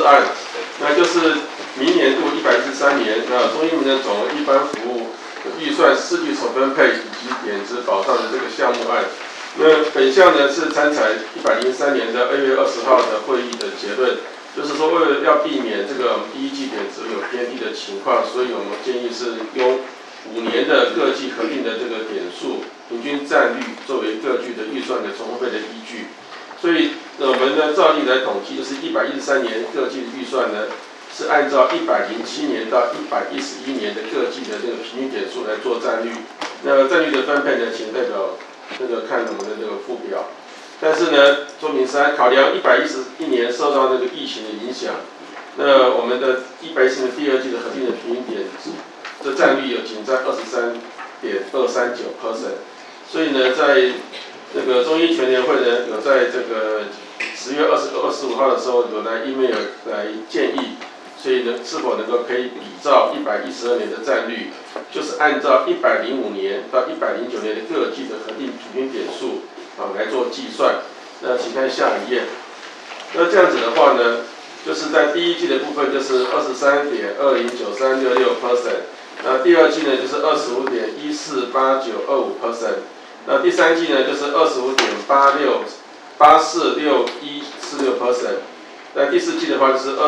案，那就是明年度113年，那中医门诊总额一般服务预算4具重分配以及点质保障的这个项目案。那本项呢是参采103年的2月20号的会议的结论，就是说为了要避免这个第一季点质有偏低的情况，所以我们建议是用5年的各季合并的这个点数平均占率作为各剧的预算的重分配的依据。所以我们呢照例来统计，就是113年各季的预算呢是按照107年到111年的各季的这个平均点数来做占率。那占率的分配呢，请代表看我们的这个附表。但是呢，说明3，考量111年受到那个疫情的影响，那我们的114年第二季的合并的平均点这占率有仅在23.239%，所以呢，在这个中医全联会呢，有在这个10月25号的时候有来 email 来建议，所以呢，是否能够可以比照112年的占率，就是按照105年到109年的各季的合并平均点数来做计算。那请看下一页。那这样子的话呢，就是在第一季的部分就是23.209366%，那第二季呢就是25.148925%，那第三季呢就是25.846146%，那第四季的话就是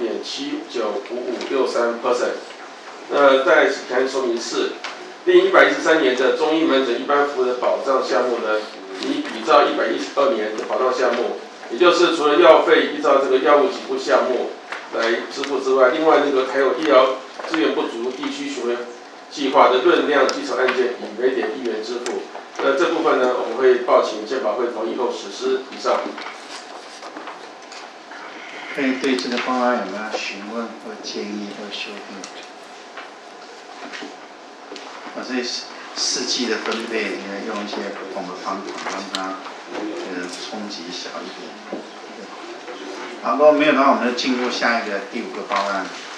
25.795563%。那再看说明4，第113年的中医门诊一般服务的保障项目呢，以比照112年的保障项目，也就是除了药费依照这个药物给付项目来支付之外，另外还有医疗资源不足地区巡回计划的论量基础案件以每点1元支付。那这部分呢，我们会报请健保会同意后实施。以上。 可以对这个方案有没有询问或建议或修订？这4季的分配，应该用一些不同的方法，让它冲击小一点。好，如果没有的话，我们就进入下一个第5个方案。